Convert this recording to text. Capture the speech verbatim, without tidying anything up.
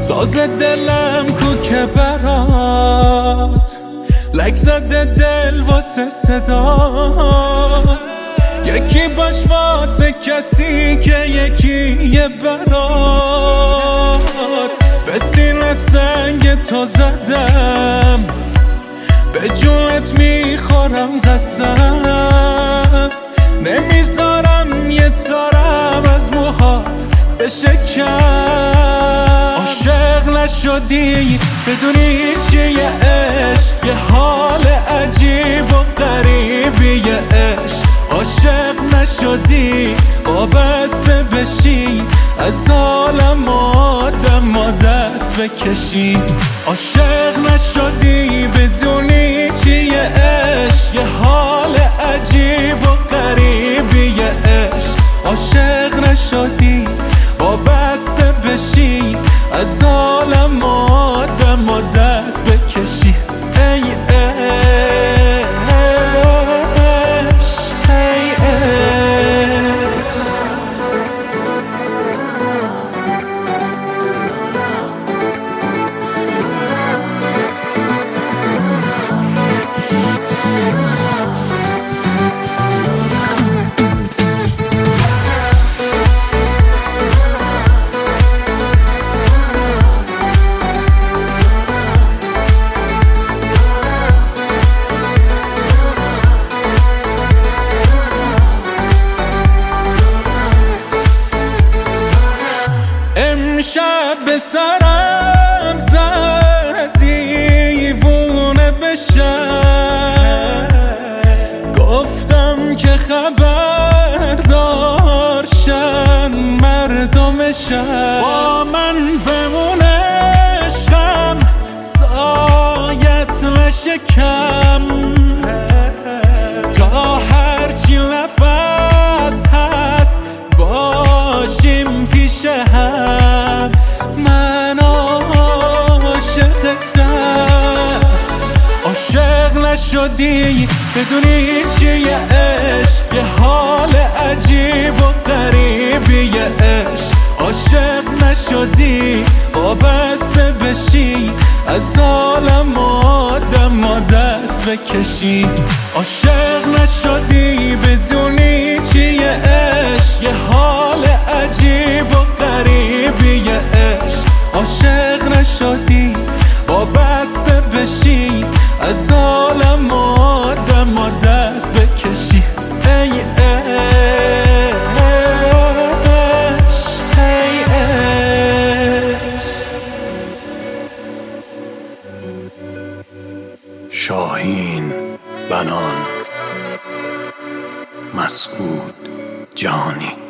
ساز دلم کو که برات لک زده دل واسه صدات، یکی باش واسه کسی که یکی یه برات. به سینه سنگ تو زدم، به جونت میخورم قسم، نمیذارم یه تارم از موهات بشه کم. عاشق نشدی بدونی چیه عشق، یه حال عجیب و غریبیه عشق. عاشق نشدی وابسته بشی، از عالم آدم و دست بکشی. عاشق نشدی بدونی چیه عشق، یه حال عجیب و غریبیه عشق. عاشق نشدی وابسته بشی، از عالم آدم و دست بکشی. ای امشب به سرم زدی دیوونه بشم، گفتم که خبردار شن مردمشم. با من بمونه عشقم، سایت نشه کم، تا هرچی نفس هست باشیم پیش هم. من عاشقتم. عاشق نشدی بدونی چیه عشق، یه حال عجیب و غریبیه عشق. عاشق نشدی وابسته بشی، از عالم آدم و دست بکشی. عاشق نشدی بدونی چیه عشق، یه حال عجیب و غریبیه عشق. عاشق نشدی وابسته بشی، از عالم آدم و دست بکشی. ای عشق، ای عشق. شاهین بنان، مسعود جهانی.